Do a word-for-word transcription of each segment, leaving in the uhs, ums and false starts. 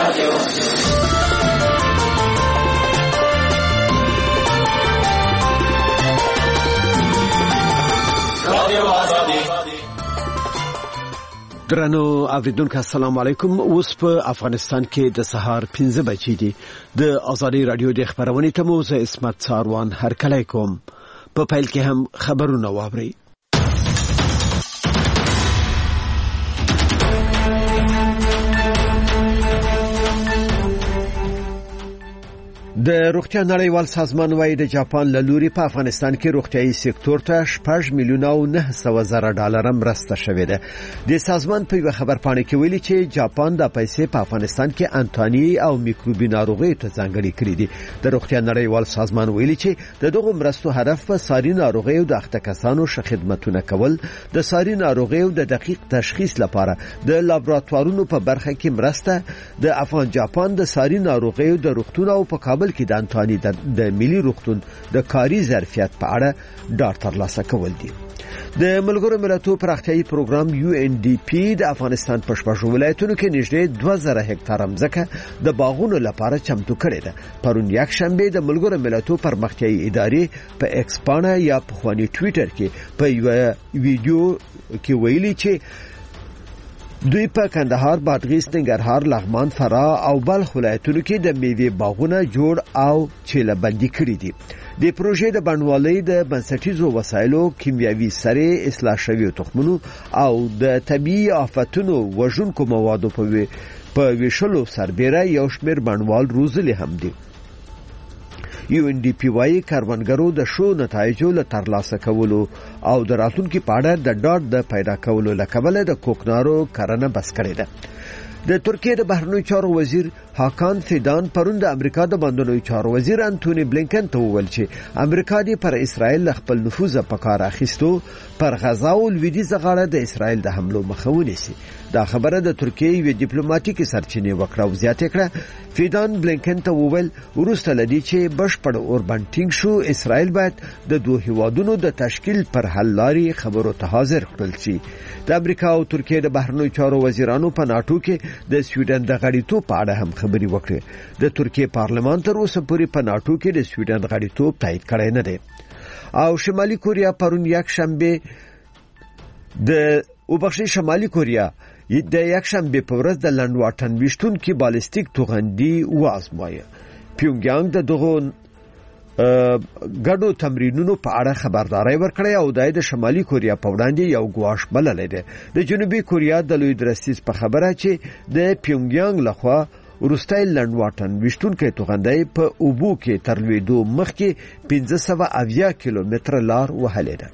رادیو رادیو آزادی. درنو اوریدونکو السلام علیکم. اوس په افغانستان کې د سهار پنځه بجې دي. د آزادي رادیو د خبرونې ته مو زه اسمت ساروان هرکلی کوم. په پیل کې هم خبرونه واورئ. د روغتیا نړیوال سازمان وايي د جاپان له لوري په افغانستان کې روغتيایي سکتور ته شپږ میلیونه او نه سوه زره ډالر مرسته شوې ده. د سازمان په یو خبرپاڼه کې ویلي چې جاپان د پیسې په افغانستان کې انټاني او میکروبي ناروغي ته ځانګړي کړې دي. د روغتیا نړیوال سازمان ویلي چې د دغه مرستو هدف په ساري ناروغي او د اخته کسانو ښه خدمتونه کول، د ساري ناروغي او د دقیق تشخیص لپاره د لابراتوارونو په برخه کې مرسته، د افغان جاپان د ساري ناروغي او د روغتون او په کابل کې د انټاني د ملي روغتون د کاري ظرفیت په اړه ډاټا ترلاسه کول دي. د ملګرو ملتونو پراختیايي پروګرام یو ان ډي پی د افغانستان په شپږو ولایتونو کې نږدې دوه زره هکتار ځمکه د باغونو لپاره چمتو کړې ده. پرون یک شنبه د ملګرو ملتونو پرمختیايي ادارې په ایکس پاڼه یا په خواني ټوئیټر کې په یو ویډیو کې ویلي چې دوی په کندهار، بادغیس، ننګرهار، لغمان، فراه او بلخ ولایتونو کې د میوې باغونه جوړ او چیله بندي کړي دي. د پروژې د بڼوالۍ د بنسټیزو وسایلو، کیمیاوي سرې، اصلاح شویو تخمونو او د طبيعي آفتونو وژونکو موادو په ویشلو سربېره یو شمېر بڼوال روزلي هم دي. یو ان ډي پی وايي کاروانګرو د شو نتایجو له ترلاسه کولو او د راتلونکو په اړه د ډاټ د پیدا کولو لکبل د کوکنارو کرنه بس کړې ده. د ترکیه د بهرنیو چارو وزیر هاکان فیدان پرون د امریکا د بهرنیو چارو وزیر انټونی بلینکن ته وویل چې امریکا دې پر اسرائیل خپل نفوذ په کار اخیستو پر غزا او لویدیځ غاړه د اسرائیل د حملو مخه ونیسي. دا خبره د ترکیه یو ډیپلوماټیک سرچینې وکړه او زیاته کړه. فیدان بلینکن ته وویل وروسته لدی چې بشپړ اوربان ټینګ شو، اسرائیل باید د دوه هیوادونو د تشکیل پر حل لاري خبرو ته حاضر کړل شي. د امریکا او ترکیه د بهرنیو چارو وزیرانو په ناتو کې د سویډن د غړیتوب په اړه هم خبري وکړه. د ترکیه پارلمان تر اوسه پورې په ناتو کې د سویډن غړیتوب تایید کړی نه دی. او شمالي کوریا پرون یک شنبه د وبخښي شمالي کوریا د یک شنبه په ورځ د لندواټن وشتونکو بالستیک توغندي وازمایه. پیونګیانګ د دغه ګډو تمرینونو په اړه خبرداري ورکړې او د شمالي کوریا په وړاندې یو ګواښ بللی دی. د جنوبي کوریا د لوی درستیز په خبره چې د پیونګیانګ لخوا وروستۍ لندواټن وشتونکو توغندي په اوبو کې تر لویدو مخکې پنځه سوه اویا کیلومتره لار وهلې ده.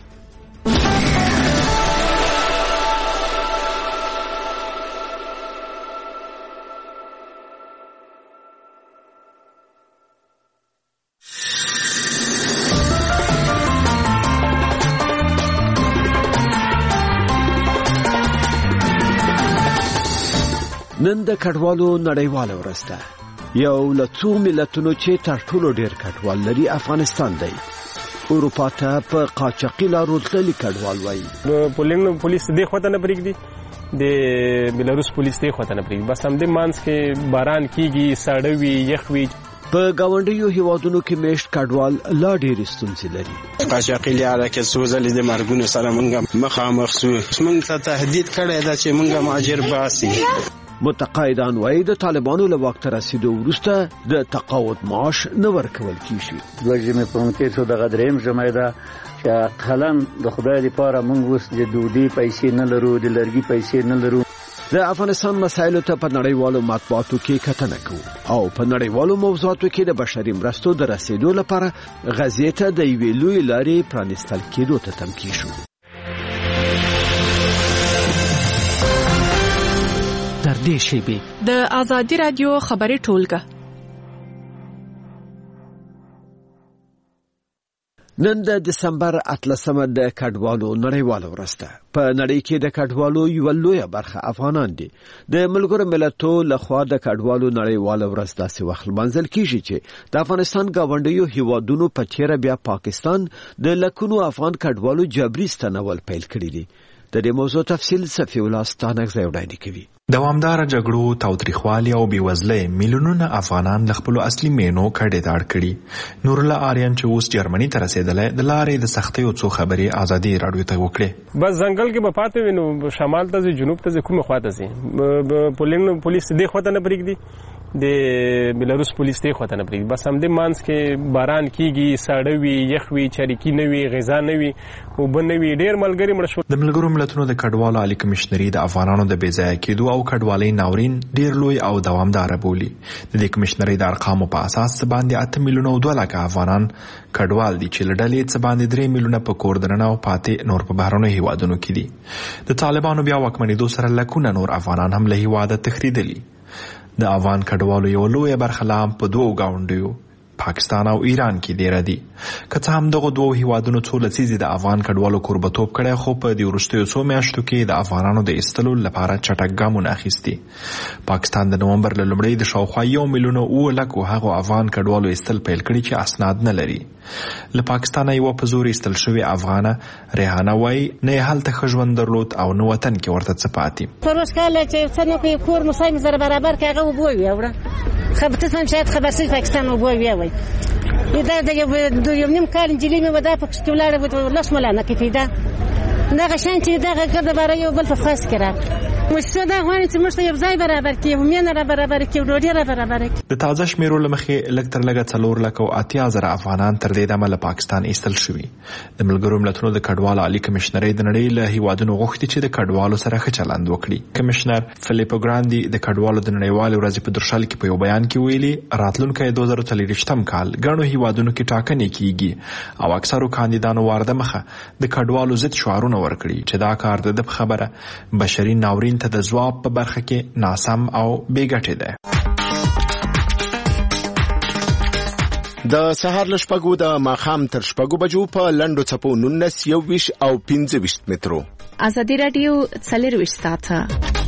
نن د کډوالو نړیواله ورځ ده. یو له څو ملتونو چې تر ټولو ډیر کډوال لري افغانستان دی. اروپا ته په قاچاقي لارو تللي کډوال وایي. پولینډ پولیس دې خواته نه پرېږدي، د بلاروس پولیس دې خواته نه پرېږدي. بس همدې منځ کې باران کیږي، ساړه وي، یخ وي. په گاونډیو هیوادونو کې میشت کډوال لا ډېر ستونزې لري. قاچاقي لاره کې څو ځلې د مرګونو سره مونږ مخامخ شو. مونږ ته تهدید کړی ده چې مونږ مهاجر باسي. متقاعدان وايي د طالبانو له وخت رسیدو وروسته د تقاعد معاش نه ورکول کیږي. لږه مې په مونږ کې څو دغه دریم جمعه ده چې خلن د خدای لپاره مونږ اوس د دودي پیسې نه لرو، د لرګي پیسې نه لرو. د افغانستان مسایلو ته په نړیوالو مطبوعاتو کې کتنه کوو او په نړیوالو موضوعاتو کې د بشري مرستو د رسیدو لپاره غزې ته د یوې لویې لارې پرانیستل کېدو ته تم کیږو. تر دې شیبې د آزادي رادیو خبري ټولګه. نن د دسمبر اتلسمه د کډوالو نړیواله ورځ ده. په نړۍ کې د کډوالو یو لویه برخه افغانان دي. د ملګرو ملتونو لخوا د کډوالو نړیواله ورځ داسې وخت منځل کیږي چې د افغانستان گاونډیو هیوادونو په چیرې بیا پاکستان د لکونو افغان کډوالو جبري ستنول پیل کړی دي. د دې موضوع تفصیل صفی الله ستانک ځای وړاندې کوي. دوامدار جګړو، تاوتریخوالي او بېوزلۍ میلیونونه افغانان له خپلو اصلي مینو کډې ته اړ کړي. نورالله آریان چې اوس جرمني ته رسېدلی، د لارې د سختیو څو خبرې ازادي راډیو ته وکړې. بس ځنګل کې به پاتې وي، نو شمال ته ځي، جنوب ته ځي، کومې خوا ته ځي. پولیس دې خوا ته نه پرېږدي، د بلاروس پولیس دې خوا ته نه پرېږدي. بس همدې منځ کې باران کېږي، ساړه وي، یخ وي، چاریکي نه وي، غذا نه وي، اوبه نه وي، ډېر ملګري مړه شول. د ملګرو ملتونو د کډوالو عالي کمشنري د افغانانو د بېځایه کېدو او کډوالۍ ناورین ډېر لوی او دوامداره بولي. د دې کمشنري د ارقامو په اساس څه باندې اته میلیونه او دوه لکه افغانان کډوال دي، چې له ډلې څه باندې درې میلیونه په کور دننه او پاتې نور په بهرنیو هیوادونو کې دي. د طالبانو بیا واکمنېدو سره لکونه نور افغانان هم له هیواده تښتېدلي. د افغان کډوالو یو لویه برخه لا هم په دوو ګاونډیو پاکستان او ایران کې ډیره دي. که څه هم دغه دوه هیوادونو څو لسیزې د افغان کډوالو کوربتوب کړی، خو په دې وروستیو څو میاشتو کې د افغانانو د ایستلو لپاره چټک ګامونه اخیستي. پاکستان د نومبر له لومړۍ د شاوخوا یو میلیون او اوه لکو هغو افغان کډوالو ایستل پیل کړي چې اسناد نه لري. له پاکستانه یوه په زور ایستل شوې افغانه ریحانه وایي نه یې هلته ښه ژوند درلود او نه وطن کې ورته څه پاتې. پر اوس کال چې څه نه کوي، کور مو سایم زره برابر کې هغه اوبه ویوړه خبرتسم شاید خبرسي پاکستان اوبه ویوي. دا د یو نیم کال انجلۍ مې ودا په کښتۍ ولاړه لس ملانه کې پیدا دغه شان چې دغه ګرده باره یو بل په فاس کې را مشته دا غواړي چې موږ ته یو ځای برابر کړي، مینه را برابر کړي، ډوډۍ را برابر کړي. د تازه شمیرو له مخې لږ تر لږه څلور لکه او اتیا زره افغانان تر دې دمه له پاکستان ایستل شوي. د ملګرو ملتونو د کډوالو عالي کمشنرۍ د نړۍ له هیوادونو غوښتي چې د کډوالو سره ښه چلند وکړي. کمشنر فلیپو ګراندي د کډوالو د نړیوالې ورځې په درشل کې په یو بیان کې ویلي راتلونکی دوه زره څلوېښتم کال ګڼو هیوادونو کې ټاکنې کیږي او اکثرو کاندیدانو وارده مخه د کډوالو ضد شعارونه ورکړي چې دا کار د ده خبره بشري ناورین ته د ځواب په برخه کې ناسم او بې ګټې ده. د سهار له شپږو د ماښام تر شپږو بجو په لنډو څپو نولس، یوویشت او پنځه ویشت مترو. ازادي راډیو څلرویشت ساعته.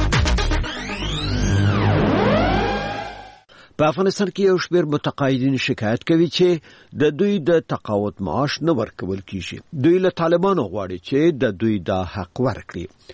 په افغانستان کې یو شمېر متقاعدین شکایت کوي چې د دوی د تقاعد معاش نه ورکول کیږي. دوی له طالبانو غواړي چې د دوی د حق ورکړي.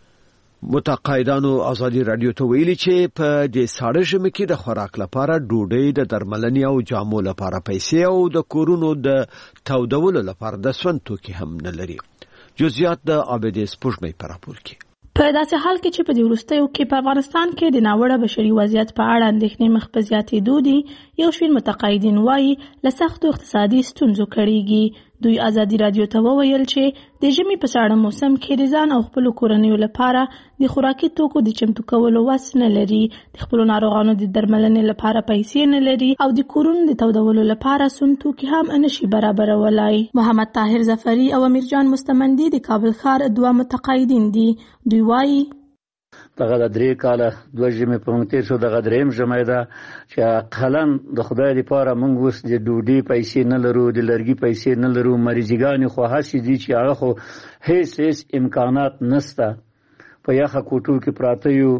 متقاعدانو ازادي راډیو ته ویلي چې په دې ساړه ژمي کې د خوراک لپاره ډوډۍ، د درملنې او جامو لپاره پیسې او د کورونو د تودولو لپاره د سون توکي هم نه لري. جزئیات د عابدې سپوږمۍ په راپور کې. په داسې حال کې چې په دې وروستیو کې په افغانستان کې د ناوړه بشري وضعیت په اړه اندېښنې مخ په زیاتېدو دي، یو شمېر متقاعدین وایي له سختو اقتصادي ستونزو کړېږي. دوی ازادي راډیو ته وویل چې د ژمي په ساړه موسم کې د ځان او خپلو کورنیو لپاره د خوراکي توکو د چمتو کولو وس نه لري، د خپلو ناروغانو د درملنې لپاره پیسې نه لري او د کورونو د تودولو لپاره سون توکي هم نشي برابرولای. محمد طاهر ظفري او امیرجان مستمندي د کابل ښار دوه متقاعدین دي. دوی وایي دغه د درې کاله دوه ژمې په موږ تېر شو، دغه درېیم ژمی ده چې اقلن د خدای دپاره موږ اوس د ډوډۍ پیسې نه لرو، د لرګي پیسې نه لرو، مریضګانې خو هسې دي چې هغه خو هیڅ هیڅ امکانات نسته، په یخه کوټو کې پراته یو،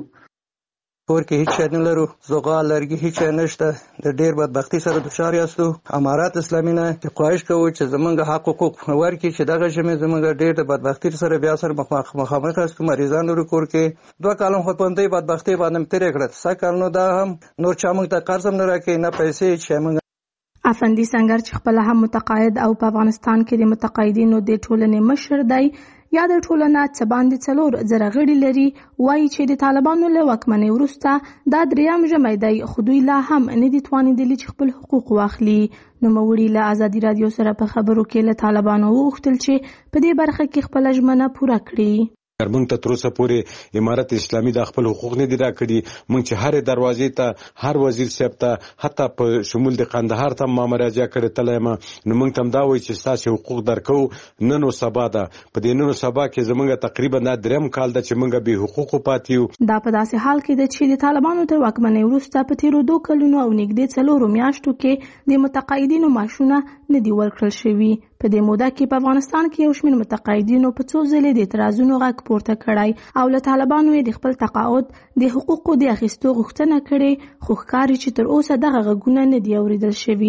کور کې هیڅ شی نه لرو، زغال لرګي هیڅ شی نشته. د ډېر بدبختي سره دچار یاستو. امارات اسلامي نه خواهش کوو چې زمونږ حق حقوق ورکړي چې دغه ژمې زمونږ ډېر د بدبختي سره بیا سره مخامخ یاستو. مریضان لرو کور کې، دوه کاله خو په همدې بدبختۍ باندې مې تېرې کړه. سږ کال نو دا هم نور چا موږ ته قرض هم نه راکوي، نه پیسې چې موږ. افندي سنگر چې خپله هم متقاعد او په افغانستان کې د متقاعدینو د ټولنې مشر دی، یا د ټولنه څه باندې څلور زره غړي لري، وایي چې د طالبانو له واکمنۍ وروسته دا درېیم ژمی دی، خو دوی لا هم نه دي توانېدلي چې خپل حقوق واخلي. نوموړي له ازادي راډیو سره په خبرو کې له طالبانو وغوښتل چې په دې برخه کې خپله ژمنه پوره کړي. موږ ته تر اوسه پورې امارت اسلامي د خپل حقوق نه دي راکړي. موږ چې هر دروازې ته هر وزیر صاحب ته حتی په شمول د قندهار ته ما مراجعه کړې تللی یم، نو موږ ته هم دا وایي چې ستاسې حقوق درکوو نن و سبا ده. په دې نن و سبا کې زموږ تقریبا دا درېیم کال ده چې موږ بې حقوقو پاتې یو. دا په داسې حال کې ده چې د طالبانو تر واکمنۍ وروسته په تېرو دوه کلونو او نږدې څلورو میاشتو کې د متقاعدینو معاشونه نه دي ورکړل شوي. په دې موده کې په افغانستان کې یو شمېر متقاعدینو په څو ځلې د اعتراضونو غږ پورته کړی او له طالبانو یې د خپل تقاعد د حقوقو د اخیستو غوښتنه کړې، خو ښکاري چې تر اوسه دغه غږونه نه دي اورېدل شوي.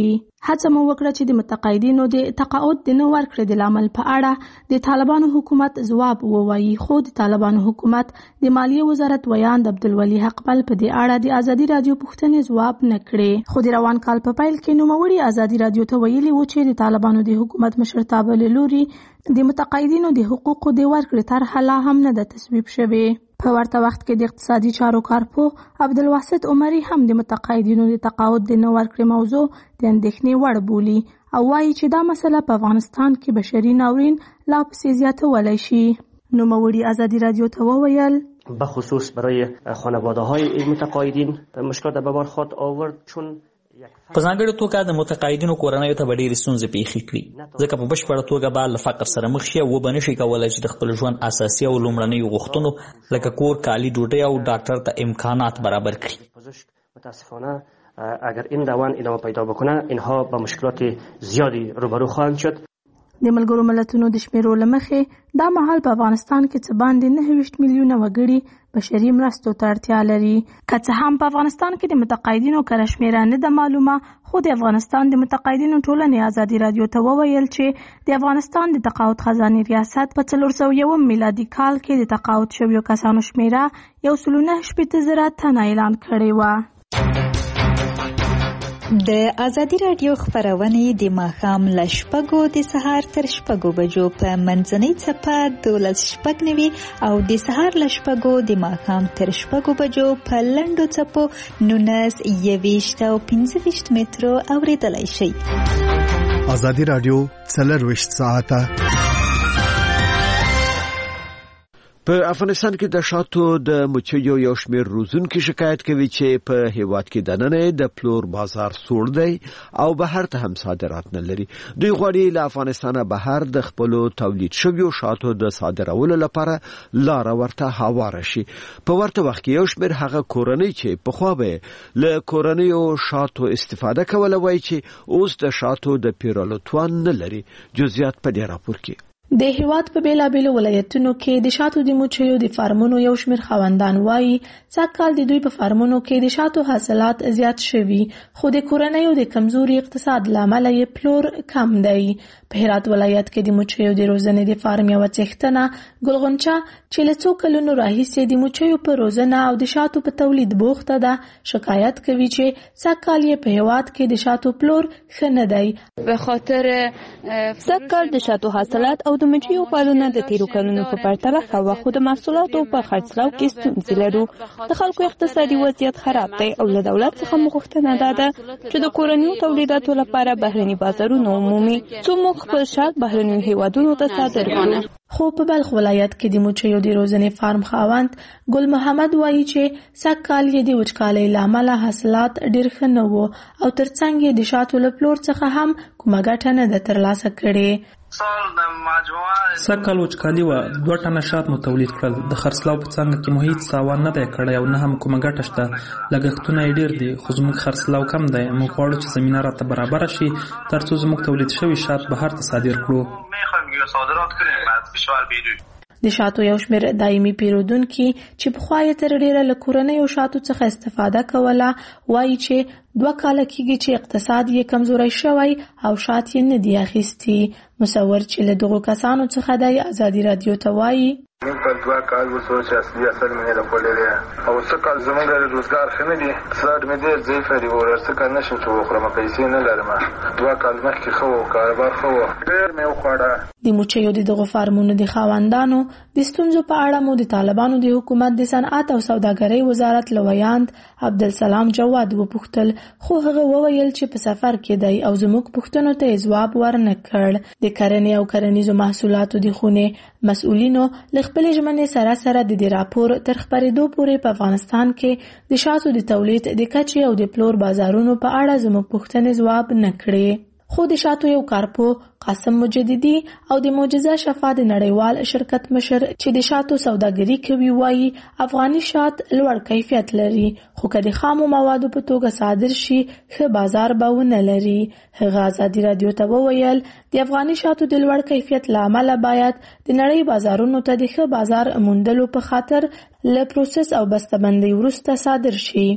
هڅه مو وکړه چې د متقاعدینو د تقاعد د نه ورکړې د لامل په اړه د طالبانو حکومت ځواب ووایي، خو د طالبانو حکومت د مالیې وزارت ویاند عبدالولي حقپل په دې اړه د ازادي رادیو پوښتنې ځواب نه کړې. خو د روان کال په پیل کې نوموړي ازادي رادیو ته ویلي و چې د طالبانو د حکومت مشرتابه له لوري د متقاعدینو د حقوقو د ورکړې طرحه لا هم نه ده تصویب شوې. په ورته وخت کې د اقتصادي چارو کارپوه عبدالواسط عمري هم د متقاعدینو د تقاعد د نه ورکړې موضوع د اندېښنې وړ بولي او وایي چې دا مسله په افغانستان کې بشري ناورین لا پسې زیاتولی شي. نوموړي ازادي رادیو ته وویل بخصوص برای خانواده های متقاعدین مشکلات به بار خود آورد، چون په ځانګړې توګه د متقاعدینو کورنیو ته به ډېرې ستونزې پیښې کړي، ځکه په بشپړه توګه به له فقر سره مخ شي او وبه نشي کولی چې د خپل ژوند اساسي او لومړنیو غوښتنو لکه کور، کالي، ډوډۍ او ډاکټر ته امکانات برابر کړي. متاسفانه اگر این روند ادامه پیدا بکنه اینها با مشکلات زیادی روبرو خواهند شد. د ملګرو ملتونو د شمیرو له مخې دا مهال په افغانستان کې څه باندې نهه ویشت میلیونه وګړي بشري مرستو ته اړتیا لري. که څه هم په افغانستان کې د متقاعدینو کره شمیره نه ده معلومه، خو د افغانستان د متقاعدینو ټولنې ازادي رادیو ته وویل چې د افغانستان د تقاعد خزانې ریاست په څلور سوه یوم میلادي کال کې د تقاعد شویو کسانو شمیره یو سل و نهه شپېته زره تنه اعلان کړې وه. د ازادي رادیو خبرونه د ماښام له شپږو د سهار تر شپږو بجو په منځنۍ څپه دولس شپږ نوي او د سهار له شپږو د ماښام تر شپږو بجو په لنډو څپو نولس، یوویشت او پنځه ویشت مترو اورېدلی شئ. ازادي رادیو څلرویشت ساعته. په افغانستان کې د شاتو د مچیو یو شمېر روزونکي شکایت کوي چې په هیواد کې دننه د پلور بازار سوړ دی او بهر ته هم صادرات نه لري. دوی غواړي له افغانستانه بهر د خپلو تولید شویو شاتو د صادرولو لپاره لاره ورته هواره شي. په ورته وخت کې یو شمېر هغه کورنۍ چې پخوا به له کورنیو شاتو استفاده کوله وایي چې اوس د شاتو د پیرلو توان نه لري. جزئیات په دې راپور کې. د هیواد په بیلابیلو ولایتونو کې د شاتو د مچیو د فارمونو یو شمېر خاوندان وایي سږکال د دوی په فارمونو کې د شاتو حاصلات زیات شوي، خو د کورنیو د کمزوري اقتصاد له امله یې پلور کم دی. په هرات ولایت کې د مچیو د روزنې د فارم یوه څښتنه ګلغونچه چې له څو کلونو راهیسې د مچیو په روزنه او د شاتو په تولید بوخته ده شکایت کوي چې سږکال یې په هیواد کې د شاتو پلور ښه نه دی. به خاطر سږکال د شاتو حاصلات او د مچیو پالنه د تیرو کلونو په پرتله ښه وه، خو د محصولاتو په خرڅلاو کې ستونزې لرو. د خلکو اقتصادي وضعیت خراب دی او له دولت څخه مو غوښتنه ده ده چې د کورنیو تولیداتو لپاره بهرني بازارونه ومومي څو موږ خپل شات بهرنیو هیوادونو ته صادر کړو. خو په بلخ ولایت کې د مچیو د روزنې فارم خاوند ګل محمد وایي چې سږکال یې د وچکالۍ له امله حاصلات ډېر ښه نه وو او ترڅنګ یې د شاتو له پلور څخه هم کومه ګټه نه ده ترلاسه کړې. سږکال وچکالي وه، دوه ټنه شات مو تولید کړل. د خرڅلاو په څانګه کې مو هیڅ تاوان نه دی کړی او نه هم کومه ګټه شته. لګښتونه یې ډېر دي خو زموږ خرڅلاو کم دی. موږ غواړو چې زمینه راته برابره شي ترڅو زموږ تولید شوي شات بهر ته صادر کړو. د شاتو یو شمېر دایمي پیرودونکي چې پخوا یې تر ډېره له کورنیو شاتو څخه استفاده کوله وایي چې دوه کاله کېږي چې اقتصاد یې کمزوری شوی او شات یې نه دي اخیستي. مصور چې له دغو کسانو څخه دی ازادي رادیو ته وایي من په دوه کال وسو چې اصلي اثر مې راپولې دی او څه کال زمونږ د روزګار ښه نه دي، اقتصاد مې ډېر ضعیف دی او څه کال نشم چې وخورم، پیسې نه لرم. دوه کال مخکې ښه و، کاروبار ښه و، ډېر مې وخوړه. د مچیو د دغو فارمونو د خاوندانو د ستونزو په اړه مو د طالبانو د حکومت د صنعت او سوداګرۍ وزارت له ویاند عبدالسلام جواد وپوښتل، خو هغه وویل چې په سفر کې دی او زموږ پوښتنو ته یې ځواب ورنه کړ. د کرنې او کرنیزو محصولاتو د خونې مسؤلینو له خپلې ژمنې سره سره د دې راپور تر خپرېدو پورې په افغانستان کې د شاتو د تولید د کچې او د پلور بازارونو په اړه زموږ پوښتنې ځواب نه کړې. خو د شاتو یو کارپو قاسم مجددي او د معجزه شفا د نړیوال شرکت مشر چې د شاتو سوداګري کوي وایي افغاني شات لوړ کیفیت لري خو که د خامو موادو په توګه صادر شي ښه بازار به ونه لري. هغه ازادي رادیو ته وویل د افغاني شاتو د لوړ کیفیت له امله باید د نړۍ بازارونو ته د ښه بازار موندلو په خاطر له پروسس او بسته‌بندۍ وروسته صادر شي.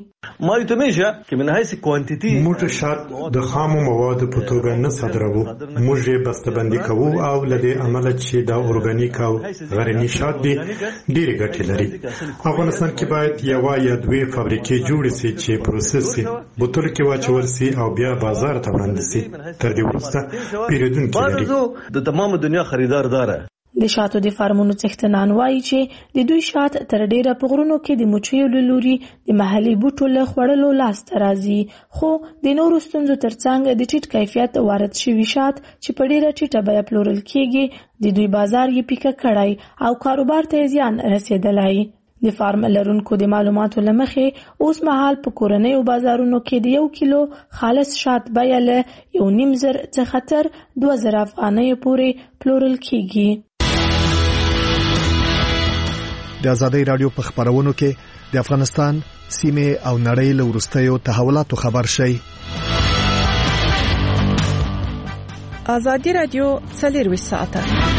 موږ شات د خامو موادو په توګه نه صادروو، موږ یې بسته‌بندي کوو او له دې امله چې دا اورګانیک او غرني شات دي ډېرې ګټې لري. افغانستان کې باید یوه یا دوې فابریکې جوړې سي چې پروسس سي، بوتل کې واچول سي او بیا بازار ته وړاندې سي. تر دې وروسته پیرودونکي لري. د تمام دنیا خریدار داره. د شاتو د فارمونو څښتنان وایي چې د دوی شات تر ډیره په غرونو کې د مچیو له لوري د محلي بوټو له خوړلو لاسته راځي، خو د نورو ستونزو ترڅنګ د ټیټ کیفیت وارد شوي شات چې په ډیره ټیټه بیه پلورل کیږي د دوی بازار یې پیکه کړی او کاروبار ته زیان رسیدلی. د فارم لرونکو د معلوماتو له مخې اوس مهال په کورنیو بازارونو کې د یو کیلو خالص شات بیه له یو نیم زر څخه تر دوه زره افغانیو پورې پلورل کیږي. د ازادي رادیو په خبرونو کې د افغانستان سیمه او نړۍ له وروستیو تحولاتو خبر شي. ازادي رادیو څلور ساعته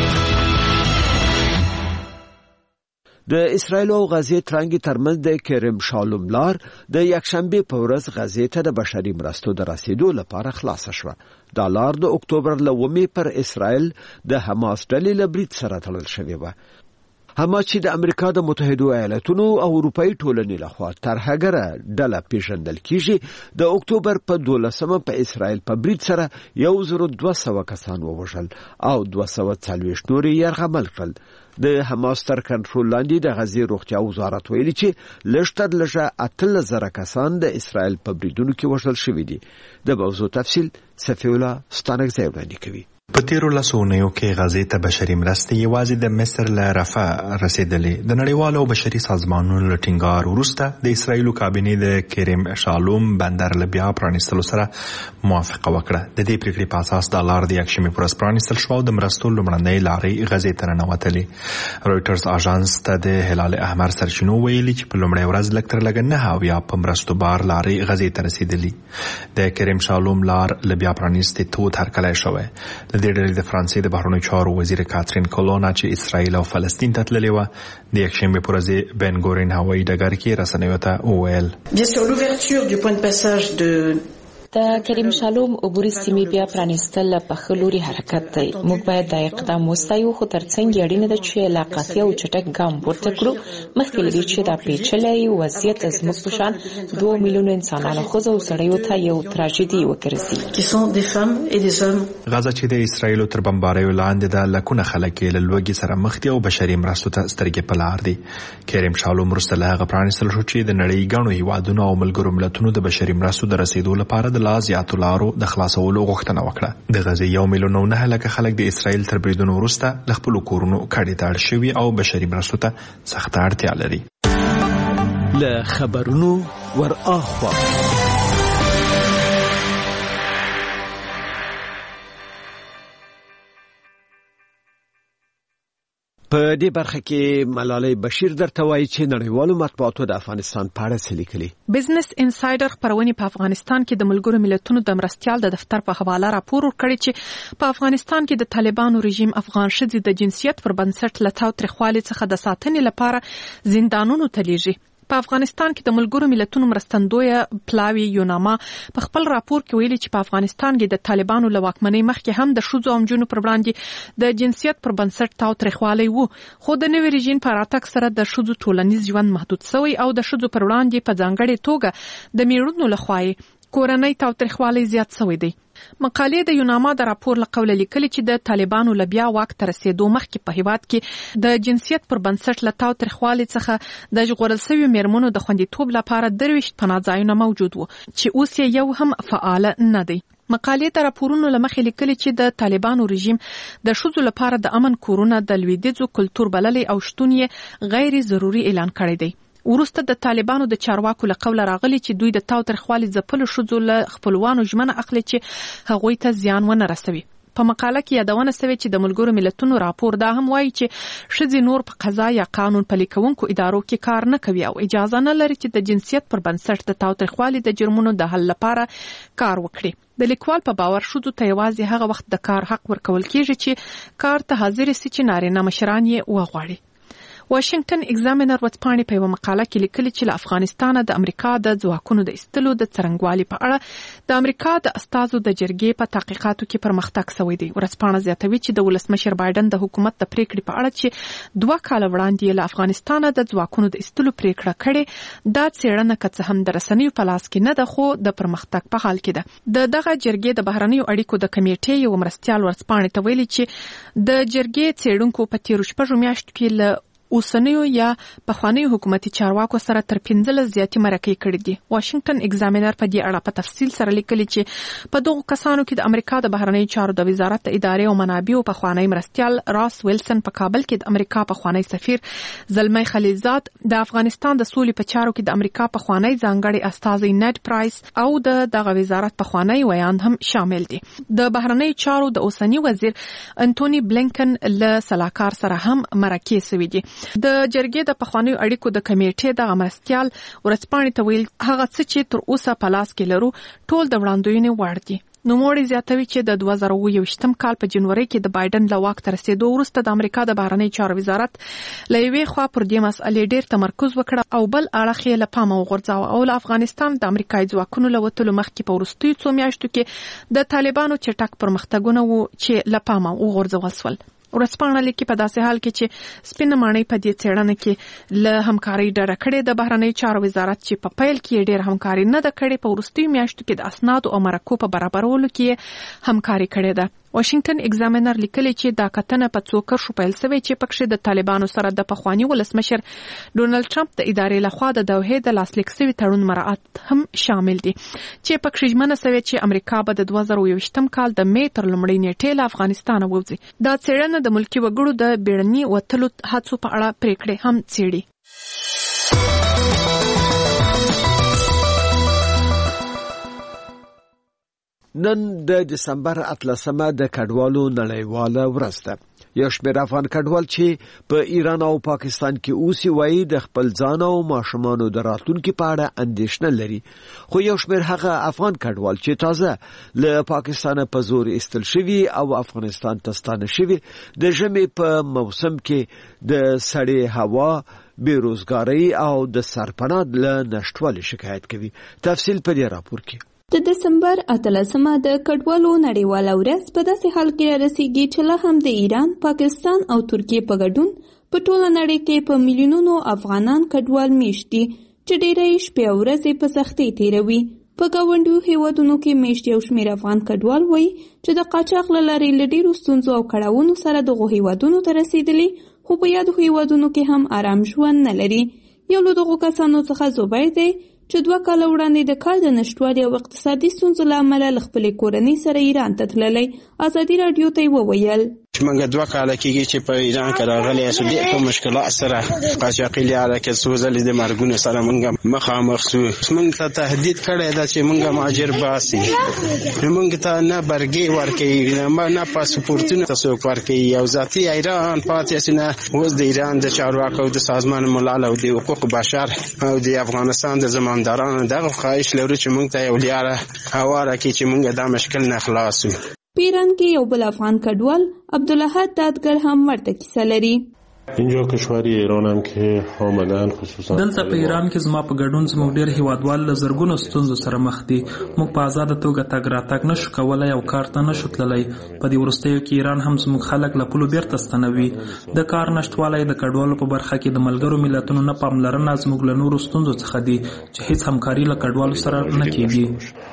د اسرایل او غزې ترانګي ترمنځ د کریم شالوم لار د یکشنبه په ورځ غزې ته د بشري مرستو د رسیدو لپاره خلاص شوه. دا لار د اکتوبر لومې پر اسرایل د حماس ډلې له برید سره تړل شوې وه. حماس چې د امریکا د متحده ایالاتونو او اروپאי ټولنې لخوا ترهګره ډله پیژندل کیږي د اکتوبر په دولسمه په اسرائیل په برید سره یو زر دوه سوه کسان ووژل او دوه سوه څلوېښت نور یې یرغمل کړل. د حماس تر کنټرول لاندې د غزې روغتیا وزارت ویلي چې لږ تر لږه اتلس زره کسان د اسرائیل په بریدونو کې وژل شوي دي. د موضوع تفصیل صفی الله ستانکزی وړاندې کوي. په تیرو لسو اونیو کې غزې ته بشري مرستې یوازې د مصر له رفح رسیدلې. د نړیوالو بشري سازمانونو له ټینګار وروسته د اسرایلو کابینې د کریم شالوم بندر له بیا پرانیستلو سره موافقه وکړه. د دې پریکړې په اساس د لار د یکشنبې په ورځ پرانیستل شوه او د مرستو لومړنۍ لارې غزې ته ننوتلې. رویټرز اژانس ته د هلال احمر سرچینو ویلي چې په لومړۍ ورځ لږ تر لږه نه اویا په مرستو بار لارې غزې ته رسیدلې. د کریم شالوم لار له بیا پرانیستې تود هرکلی شوی. د ډېرې د فرانسې د بهرنیو چارو وزیر کاترین کولونا چې اسرائیل او فلسطین ته تللې وه د یکشنبې په ورځ بن ګورین هوایي ډګر کې رسنیو ته وویل د کریم شالوم عبوري سیمې بیا پرانیستل په ښه لوري حرکت دی. موږ باید دا اقدام وستایو، خو ترڅنګ یې اړینه ده چې لاقاطي او چټک ګام پورته کړو مخکې له دې چې دا پیچلی وضعیت زموږ په شان دوه میلیونه انسانانو ښځو او سړیو ته یو تراژیدي وګرځي. غزه چې د اسرایلو تر بمباریو لاندې ده لکونه خلک یې له لوږې سره مخ دي او بشري مرستو ته سترګې په لار دي. کریم شالوم وروسته له هغه پرانیستل شو چې د نړۍ ګڼو هیوادونو او ملګرو ملتونو د بشري مرستو د رسیدو لپاره لا زیاتو لارو د خلاصولو غوښتنه وکړه. د غزې یو میلیون او نه لکه خلک د اسرایل تر بریدونو وروسته له خپلو کورونو کډې ته اړ شوي او بشري مرستو ته سخته اړتیا لري. له خبرونو ور اخوا په دې برخه کې ملالۍ بشیر درته وایي چې نړیوالو مطبوعاتو د افغانستان په اړه څه لیکلي. بزنس انسایډر خبرونه په افغانستان کې د ملګرو ملتونو د مرستيال د دفتر په حواله راپور ورکړی چې په افغانستان کې د طالبانو رژیم افغان ښځې د جنسیت پر بنسټ له تاوتریخوالي څخه د ساتنې لپاره زندانونو ته لیږي. په افغانستان کې د ملګرو ملتونو مرستندویه پلاوی یوناما په خپل راپور کې ویلي چې په افغانستان کې د طالبانو له واکمنۍ مخکې هم د ښځو او نجونو پر وړاندې د جنسیت پر بنسټ تاوتریخوالی وو، خو د نوي رژیم په راتګ سره د ښځو ټولنیز ژوند محدود شوی او د ښځو پر وړاندې په ځانګړې توګه د میړونو لخوا کورنۍ تاوتریخوالی زیات شوی دی. مقالې د یوناما د راپور له قوله لیکلي چې د طالبانو له بیا واک ته رسېدو مخکې په هیواد کې د جنسیت پر بنسټ له تاوتریخوالي څخه د ژغورل شویو میرمنو د خوندیتوب لپاره درویشت پناه ځایونه موجود وو چې اوس یې یو هم فعال نه دی. مقالې د راپورونو له مخې لیکلي چې د طالبانو رژیم د ښځو لپاره د امن کورونه د لویدیځو کلتور بللې او شتون یې غیر ضروري اعلان کړی دی. وروسته د طالبانو د چارواکو له قوله راغلي چې دوی د تاوتریخوالي ځپلو ښځو له خپلوانو ژمنه اخلي چې هغوی ته زیان ونه رسوي. په مقاله کې یادونه شوې چې د ملګرو ملتونو راپور دا هم وایي چې ښځې نور په قضا یا قانون پلي کوونکو ادارو کې کار نه کوي او اجازه نه لري چې د جنسیت پر بنسټ د تاوتریخوالي د جرمونو د حل لپاره کار وکړي. د لیکوال په باور ښځو ته یوازې هغه وخت د کار حق ورکول کیږي چې کار ته حاضر سي چې نارینه مشران یې وغواړي. واشنگټن ایگزامینر ورځپاڼې په یوه مقاله کې لیکلي چې له افغانستانه د امریکا د ځواکونو د ایستلو د څرنګوالي په اړه د امریکا د استازو د جرګې په تحقیقاتو کې پرمختګ شوی دی. ورځپاڼه زیاتوي چې د ولسمشر بایدن د حکومت د پریکړې په اړه چې دوه کاله وړاندې له افغانستانه د ځواکونو د ایستلو پریکړه کړې دا څېړنه که څه هم د رسنیو په لاس کې نه ده خو د پرمختګ په حال کې ده. د دغه جرګې د بهرنیو اړیکو د کمیټې یو مرستیال ورځپاڼې ته ویلي چې د جرګې څېړونکو په تیرو شپږو میاشتو کې له اوسنیو یا پخوانیو حکومتي چارواکو سره تر پنځلس زیاتې مرکې کړې دي. واشنگټن ایگزامینر په دې اړه په تفصیل سره لیکلي چې په دغو کسانو کې د امریکا د بهرنیو چارو د وزارت د ادارې او منابعو پخوانی مرستیال راس ویلسن په کابل کې د امریکا پخوانی سفیر زلمی خلیلزاد، د افغانستان د سولې په چارو کې د امریکا پخوانی ځانګړي استازی نیډ پرایس او د دغه وزارت پخوانی ویان هم شامل دي. د بهرنیو چارو د اوسنی وزیر انټونی بلینکن له سلاکار سره هم مرکې شوې دي. د جرګې د پخوانیو اړیکو د کمیټې د مرستیال ورځپاڼې ته ویل هغه څه چې تر اوسه په لاس کې لرو ټول د وړاندوینې وړ دي. نوموړي زیاتوي چې د دوه زره اووه ویشتم کال په جنوري کې د بایدن له واک ته رسېدو وروسته د امریکا د بهرنیو چارو وزارت له یوې خوا پر دې مسئلې ډېر تمرکز وکړ او بل اړخ یې له پامه وغورځاوه او له افغانستان د امریکایي ځواکونو له وتلو مخکې په وروستیو څو میاشتو کې د طالبانو چټک پرمختګونه وو چې له پامه وغورځول شول. ورځپاڼه لیکي په داسې حال کې چې سپینه ماڼۍ په دې څېړنه کې له همکارۍ ډډه کړې د بهرنیو چارو وزارت چې په پیل کې ډېر همکاري نه ده کړې په وروستیو میاشتو کې د اسنادو او مرکو په برابرولو کې همکاري کړې ده. واشنگټن ایگزامینر لیکلي چې دا کتنه په څو کرښو پیل شوې چې پکښې د طالبانو سره د پخواني ولسمشر ډونالد ټرمپ د ادارې لخوا د دوحې د لاسلیک شوي تړون مراعات هم شامل دي چې پکښې ژمنه شوې چې امریکا به د دوه زره اووه ویشتم کال د می تر لومړۍ نیټې له افغانستانه ووځي. دا څېړنه د ملکي وګړو د بیړني وتلو هڅو په اړه پریکړې هم څېړي. نن د دسمبر اتلسمه د کډوالو نړیواله ورځ ده. یو شمېر افغان کډوال چې په ایران او پاکستان کې اوسي وایي د خپل ځان او ماشومانو د راتلونکي په اړه اندېښنه لري. خو یو شمېر هغه افغان کډوال چې تازه له پاکستان په زور ایستل شوي او افغانستان ته ستانه شوي د ژمي په موسم کې د سړې هوا، بیروزګارۍ او د سرپناه له نشټوالي شکایت کوي. تفصیل په دې راپور کې. د دسمبر اتلسمه د کډوالو نړیواله ورځ په داسې حال کې رارسیږي چې لا هم د ایران، پاکستان او ترکیې په ګډون په ټوله نړۍ کې په میلیونونو افغانان کډوال میشت دي چې ډېری شپې او ورځې په سختۍ تیروي. په ګاونډیو هیوادونو کې میشت یو شمېر افغان کډوال وایي چې د قاچاق له لارې له ډېرو ستونزو او کړاوونو سره دغو هیوادونو ته رسېدلي خو په یادو هیوادونو کې هم آرام ژوند نه لري. یو له دغو کسانو څخه زبیر دی چې دوه کاله وړاندې د کار د نشټوالي او اقتصادي ستونزو له امله له خپلې کورنۍ سره ایران ته تللی. ازادي راډیو ته یې وویل موږ دوه کاله کېږي چې په ایران کې راغلي یو ډېر په مشکلات سره قاچاقي لاره کې څو ځلې د مرګونو سره موږ مخامخ شو. موږ ته تهدید کړی ده چې موږ مهاجر باسي. موږ ته نه برګې ورکوي نه پاسپورټونه ته څوک ورکوي. یو ذاتي ایران پاتې سي نه. اوس د ایران د چارواکو د سازمان ملل او د حقوق بشر او د افغانستان د زمامدارانو دغه خواهش لرو چې موږ ته یو لاره هواره کړي چې موږ دا مشکل نه خلاص شو. په ایران کې یو بل افغان کډوال عبدالاحد دادگر هم ورته کیسه لري. اینجا کشور ایران هم که حاملا خصوصا دلته په ایران کې زما په ګډون زموږ ډېر هیوادوال له زرګونو ستونزو سره مخ دي. موږ په آزاده توګه تګ راتګ نشو کولی او کار ته نشو تللی. په دې وروستیو کې ایران هم زموږ خلک له پولو بیرته ستنوي. د کار نشتوالی د کډوالو په برخه کې د ملګرو ملتونو نه پاملرنه زموږ له نورو ستونزو څخه دي چې هیڅ همکاري له کډوالو سره نه کېږي.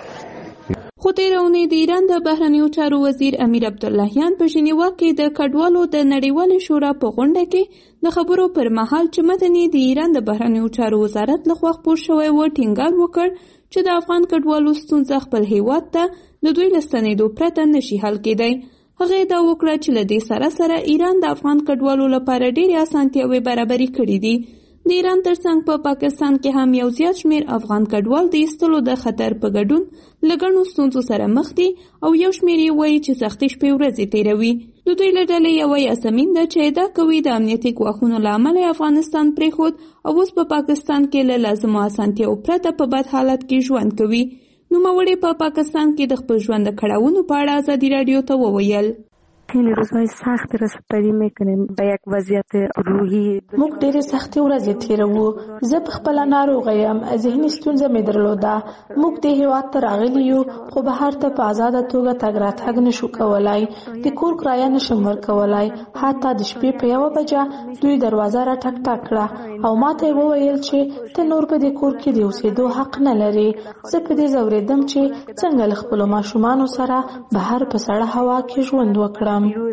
خو تېره اونۍ د ایران د بهرنیو چارو وزیر امیر عبداللهیان په ژنیوا کې د کډوالو د نړیوالې شورا په غونډه کې د خبرو پر مهال چې متن یې د ایران د بهرنیو چارو وزارت لخوا خپور شوی و ټینګار وکړ چې د افغان کډوالو ستونزه خپل هیواد ته د دوی له ستنېدو پرته نشي حل کېدی. هغه دا وکړه چې له دې سره سره ایران د افغان کډوالو لپاره ډېرې اسانتیاوې برابرې کړې دي. د ایران ترڅنګ په پاکستان کې هم یو زیات شمیر افغان کډوال د ایستلو د خطر په ګډون له ګڼو ستونزو سره مخ دي او یو شمیر یې وایي چې سختې شپې ورځې تېروي. د دوی له ډلې یوه یاسمین ده چې ادعا کوي د امنیتي ګواښونو له امله افغانستان پرېښود او اوس په پاکستان کې له لازمو اسانتیاوو پرته په بد حالت کې ژوند کوي. نوموړې په پاکستان کې د خپل ژوند د کړاوونو په اړه ازادي راډیو ته وویل. خیلی روزهای سخت رسپری میکنیم به یک وضعیت روحی. موږ ډېرې سختې ورځې تېروو. زه په خپله ناروغه یم، ذهني ستونزه مې درلوده. موږ دې هېواد ته راغلي یو خو بهر ته په ازاده توګه تګ راتګ نشو کولی. د کور کرایه نشم ورکولی. حتی د شپې په یوه بجه دوی دروازه را ټک ټک کړه او ما ته یې وویل چې ته نور په دې کور کې د اوسېدو حق نه لرې. زه په دې ځورېدم چې څنګه له خپلو ماشومانو سره بهر په سړه هوا کې ژوند وکړم.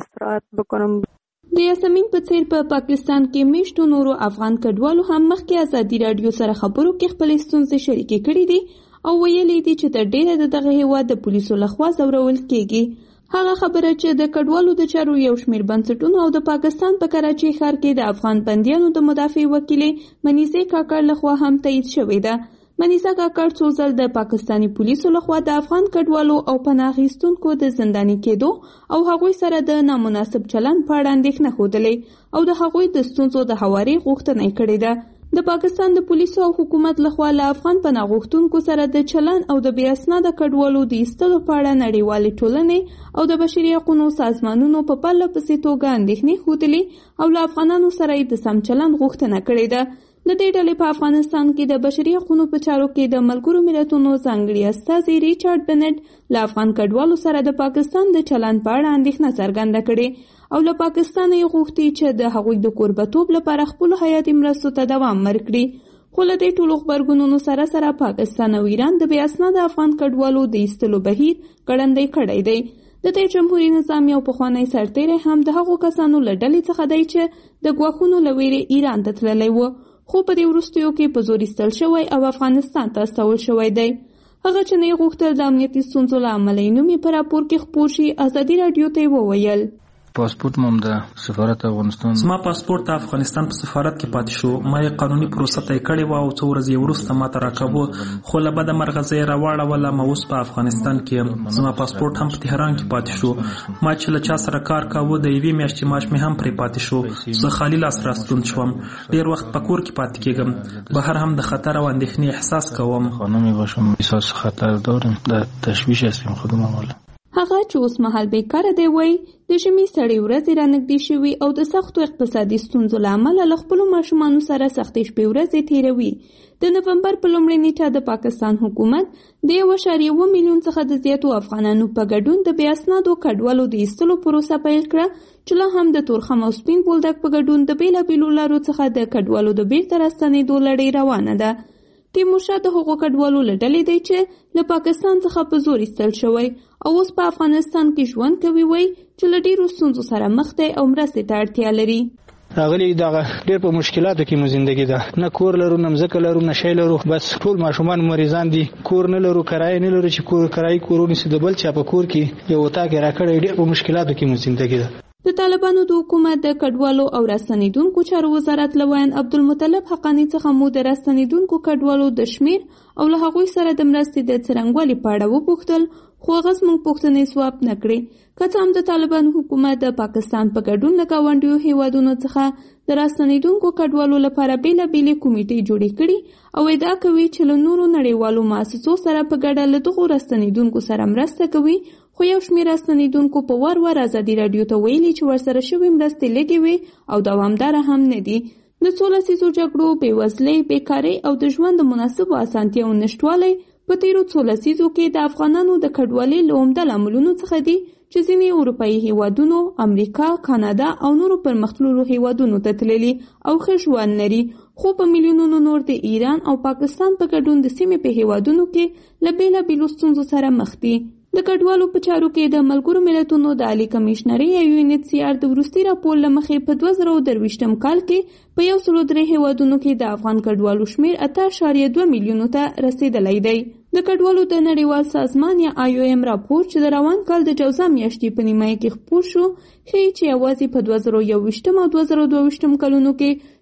د یاسمین په څیر په پاکستان کې میشتو نورو افغان کډوالو هم مخکې ازادي راډیو سره خبرو کې خپلې ستونزې شریکې کړې دي او ویلي دي چې تر ډیره د دغه هیواد د پولیسو لخوا ځورول کیږي. هغه خبره چې د کډوالو د چارو یو شمیر بنسټونو او د پاکستان په کراچۍ ښار کې د افغان بندیانو د مدافع وکیلې منیزې کاکړ لخوا هم تایید شوې ده. منیزه کاکړ څو ځل د پاکستاني پولیسو لخوا د افغان کډوالو او پناه اخیستونکو د زنداني کېدو او هغوی سره د نامناسب چلند په اړه اندېښنه ښودلې او د هغوی د ستونزو د هواري غوښتنه یې کړې ده. د پاکستان د پولیسو او حکومت لخوا له افغان پناه غوښتونکو سره د چلند او د بې اسناده کډوالو د ایستلو په اړه نړیوالې ټولنې او د بشري حقوقو سازمانونو په پرله پسې توګه اندېښنې ښودلې او له افغانانو سره یې د سم چلند غوښتنه کړې ده. د دې ډلې په افغانستان کې د بشري حقوقو په چارو کې د ملګرو ملتونو ځانګړي استازي ریچارډ بنټ له افغان کډوالو سره د پاکستان د چلند په اړه اندېښنه څرګنده کړې او له پاکستان یې غوښتي چې د هغوی د کوربتوب لپاره خپلو حیاتي مرستو ته دوام ورکړي. خو له دې ټولو غبرګونونو سره سره پاکستان او ایران د بې اسناده افغان کډوالو د ایستلو بهیر ګړندی کړی دی. د دې جمهوریت نظام یو پخوانی سرتیری هم د هغو کسانو له ډلې څخه دی چې د ګواښونو له ویرې ایران ته تللی و خو په دې وروستیو کې په زور ایستل شوی او افغانستان ته استول شوی دی. هغه چې نه یې غوښتل د امنیتي ستونزو له امله یې نوم یې په راپور کې خپور شي ازادي راډیو ته یې وویل. پاسپورت مم د سفارت افغانستان زما پاسپورت د افغانستان په سفارت کې پاتې شو. ما یې قانوني پروسه طی کړې وه او څو ورځې وروسته ما ته راکاوه خو له بده مرغه زه یې راواړوله. ما اوس په افغانستان کې یم. زما پاسپورت هم په تهران کې پاتې شو. ما چې له چا سره کار کاوه د یوې میاشتې معاش مې هم پرې پاتې شو. زه خالي لاس راستون شوم. ډېر وخت په کور کې پاتې کېږم. بهر هم د خطر او اندېښنې احساس کوم. خانم باشم احساس خطر دارم. در تشویش هستیم خودم والا. هغه چې اوس مهال بیکاره دی وایي د ژمي سړې ورځې رانږدې شوي او د سختو اقتصادي ستونزو له امله له خپلو ماشومانو سره سختې شپې ورځې تېروي. د نومبر په لومړۍ نیټه د پاکستان حکومت د یو اعشاریه اووه میلیون څخه د زیاتو افغانانو په ګډون د بې اسنادو کډوالو د ایستلو پروسه پیل کړه چې لا هم د تورخم او سپین بولدک په ګډون د بېلابېلو لارو څخه د کډوالو د بیرته راستنېدو لړۍ روانه ده. تیمورشاه د هغو کډوالو له ډلې دی چې له پاکستان څخه په زور ایستل شوی او اوس په افغانستان کې ژوند کوي وایي چې له ډېرو ستونزو سره مخ دی او مرستې ته اړتیا لري. راغلي دغه ډېر په مشکلاتو کې مو زندگی ده. نه کور لرو، نه مځکه لرو، نه شی لرو. بس ټول ماشومان مریضان دي. کور نه لرو، کرایه نه لرو چې کور کرایي کورونه سي د بل چا په کور کې یو وتا کې راکړی. ډېر په مشکلاتو کې مو زندگی ده. د طالبانو د حکومت د کډوالو او راستنېدونکو چارو وزارت له ویان عبدالمطلب حقانی څخه مو د راستنېدونکو کډوالو د شمیر او له هغوی سره د مرستې د څرنګوالي په اړه وپوښتل خو هغه زموږ پوښتنې ځواب نه کړې. که څه هم د طالبانو حکومت د پاکستان په ګډون له ګاونډیو هیوادونو څخه د راستنېدونکو کډوالو لپاره بېلابېلې کمیټې جوړې کړي او ادعا کوي چې له نورو نړیوالو مؤسسو سره په ګډه له دغو راستنېدونکو سره مرسته کوي خو یو شمېر راستنېدونکو په وار وار ازادي راډیو ته ویلي چې ورسره شوې مرستې لږې وې او دوامداره هم نه دي. د څو لسیزو جګړو، بېوزلۍ، بېکارۍ او د ژوند د مناسبو اسانتیاوو نشتوالی په تیرو څو لسیزو کې د افغانانو د کډوالۍ له عمده لاملونو څخه دي چې ځینې اروپایي هیوادونو، امریکا، کاناډا او نورو پرمختللو هیوادونو ته تللي او ښه ژوند لري خو په میلیونونو نور د ایران او پاکستان په ګډون د سیمې په هیوادونو کې له بېلابېلو ستونزو سره مخ دي. د کډوالو په چارو کې د ملګرو ملتونو د عالي کمیشنرۍ یا یو ان ایچ سی آر د وروستي راپور له مخې په دوه زره درویشتم کال کې په یو سلو درې هیوادونو کې د افغان کډوالو شمیر اته اعشاریه دوه میلیونو ته رسیدلی دی. د کډوالو د نړیوال سازمان یا آی او ایم راپور چې د روان کال د جوزا میاشتې په نیمایي کې خپور شو ښیي چې یوازې په دوه زره یوویشتم او دوه زره دوه ویشتم کلونو کې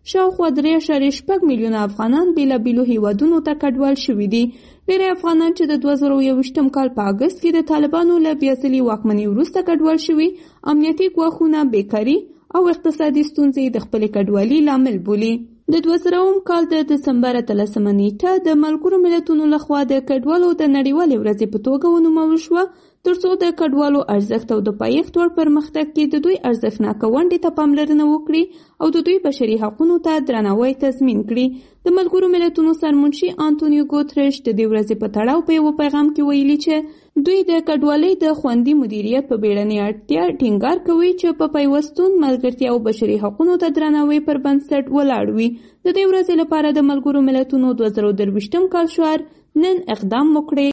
شاوخوا درې اعشاریه شپږ میلیونه افغانان بېلابېلو هیوادونو ته کډوال شوي دي. ډېری افغانان چې د دوه زره یوویشتم کال په اګست کې د طالبانو له بیا ځلي واکمنۍ وروسته کډوال شوي، امنیتي ګواښونه، بیکاري او اقتصادي ستونزې د خپلې کډوالۍ لامل بولي. د دوه زره اووم کال د دسمبر اتلسمه نیټه د ملګرو ملتونو لخوا د کډوالو د نړیوالې ورځې په توګه ونومول شوه، ترڅو د کډوالو ارزښت او د پایښت وړ پرمختګ کې د دوی ارزښتناکه ونډې ته پاملرنه وکړي او د دوی بشري حقونو ته درناوی تضمین کړي. د ملګرو ملتونو سرمنشي انټونیو ګوتریش د دې ورځې په تړاو په یو پیغام کې ویلي چې دوی د کډوالۍ د خوندي مدیریت په بیړنۍ اړتیا ټینګار کوي چې په پیوستون، ملګرتیا او بشري حقونو ته درناوی پر بنسټ ولاړ وي. د دې ورځې لپاره د ملګرو ملتونو دوه زره درویشتم کال شعار نن اقدام وکړئ